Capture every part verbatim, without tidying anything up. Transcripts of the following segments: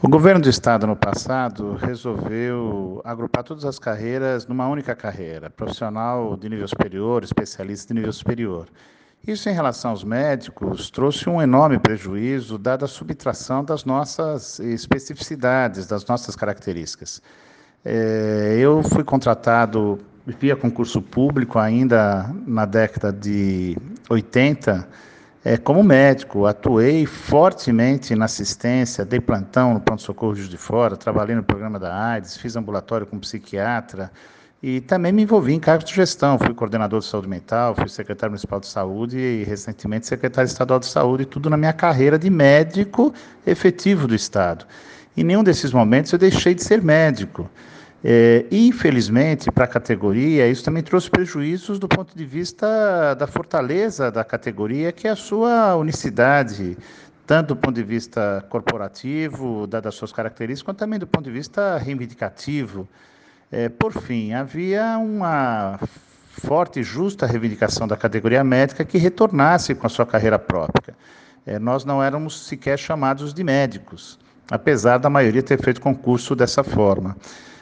O governo do estado, no passado, resolveu agrupar todas as carreiras numa única carreira, profissional de nível superior, especialista de nível superior. Isso, em relação aos médicos, trouxe um enorme prejuízo, dada a subtração das nossas especificidades, das nossas características. É, eu fui contratado via concurso público ainda na década de oitenta, é, como médico. Atuei fortemente na assistência, dei plantão no pronto-socorro Juiz de Fora, trabalhei no programa da AIDS, fiz ambulatório com psiquiatra e também me envolvi em cargos de gestão. Fui coordenador de saúde mental, fui secretário municipal de saúde e recentemente secretário estadual de saúde, tudo na minha carreira de médico efetivo do estado. Em nenhum desses momentos eu deixei de ser médico. É, infelizmente, para a categoria, isso também trouxe prejuízos do ponto de vista da fortaleza da categoria, que é a sua unicidade, tanto do ponto de vista corporativo, dadas as suas características, quanto também do ponto de vista reivindicativo. É, por fim, havia uma forte e justa reivindicação da categoria médica que retornasse com a sua carreira própria. É, nós não éramos sequer chamados de médicos, apesar da maioria ter feito concurso dessa forma.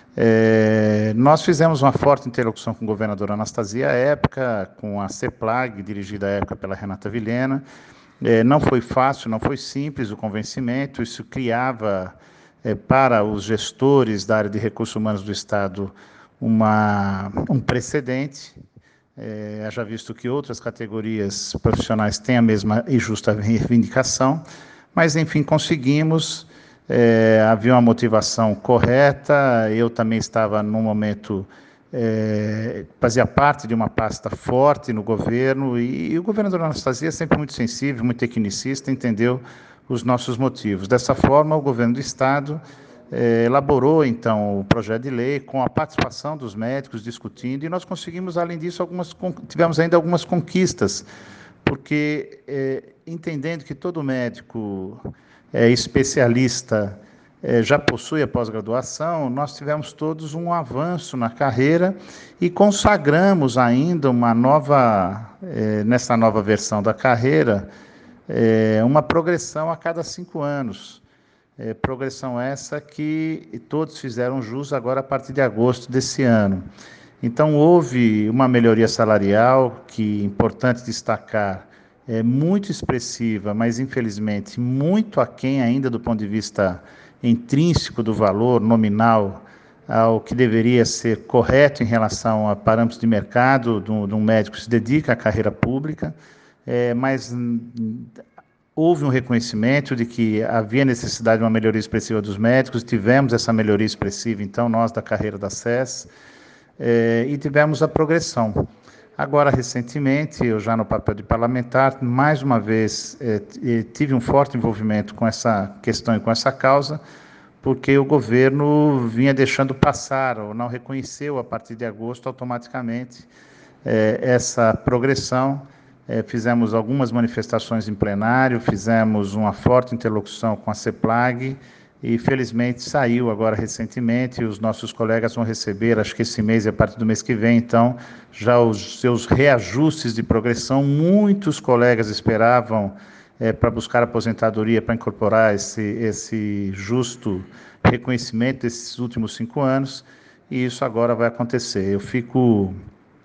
É, nós fizemos uma forte interlocução com o governador Anastasia à época, com a CEPLAG, dirigida à época pela Renata Vilhena. É, não foi fácil, não foi simples o convencimento, isso criava, é, para os gestores da área de recursos humanos do Estado, uma, um precedente. É, já visto que outras categorias profissionais têm a mesma e justa reivindicação, mas, enfim, conseguimos. É, havia uma motivação correta, eu também estava num momento, é, fazia parte de uma pasta forte no governo, e, e o governador Anastasia, sempre muito sensível, muito tecnicista, entendeu os nossos motivos. Dessa forma, o governo do estado é, elaborou, então, o projeto de lei com a participação dos médicos discutindo, e nós conseguimos, além disso, algumas, tivemos ainda algumas conquistas, porque, é, entendendo que todo médico é, especialista é, já possui a pós-graduação, nós tivemos todos um avanço na carreira e consagramos ainda uma nova, é, nessa nova versão da carreira, é, uma progressão a cada cinco anos. É, progressão essa que todos fizeram jus agora a partir de agosto desse ano. Então, houve uma melhoria salarial que, importante destacar, é muito expressiva, mas, infelizmente, muito aquém ainda do ponto de vista intrínseco do valor nominal ao que deveria ser correto em relação a parâmetros de mercado de um, de um médico que se dedica à carreira pública, é, mas hum, houve um reconhecimento de que havia necessidade de uma melhoria expressiva dos médicos, tivemos essa melhoria expressiva, então, nós da carreira da S E S, É, e tivemos a progressão. Agora, recentemente, eu já no papel de parlamentar, mais uma vez é, tive um forte envolvimento com essa questão e com essa causa, porque o governo vinha deixando passar, ou não reconheceu a partir de agosto automaticamente é, essa progressão. É, fizemos algumas manifestações em plenário, fizemos uma forte interlocução com a CEPLAG, e felizmente saiu agora recentemente, e os nossos colegas vão receber, acho que esse mês e a partir do mês que vem, então, já os seus reajustes de progressão. Muitos colegas esperavam é, para buscar aposentadoria, para incorporar esse, esse justo reconhecimento desses últimos cinco anos, e isso agora vai acontecer. Eu fico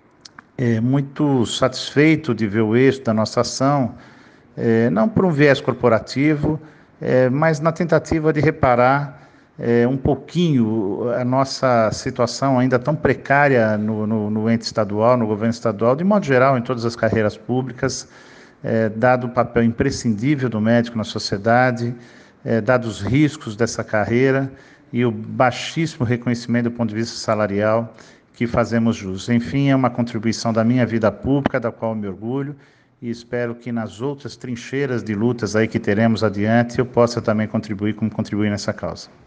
é, muito satisfeito de ver o êxito da nossa ação, é, não por um viés corporativo, é, mas na tentativa de reparar é, um pouquinho a nossa situação ainda tão precária no, no, no ente estadual, no governo estadual, de modo geral, em todas as carreiras públicas, é, dado o papel imprescindível do médico na sociedade, é, dados os riscos dessa carreira e o baixíssimo reconhecimento do ponto de vista salarial que fazemos jus. Enfim, é uma contribuição da minha vida pública, da qual eu me orgulho, e espero que nas outras trincheiras de lutas aí que teremos adiante, eu possa também contribuir como contribuir nessa causa.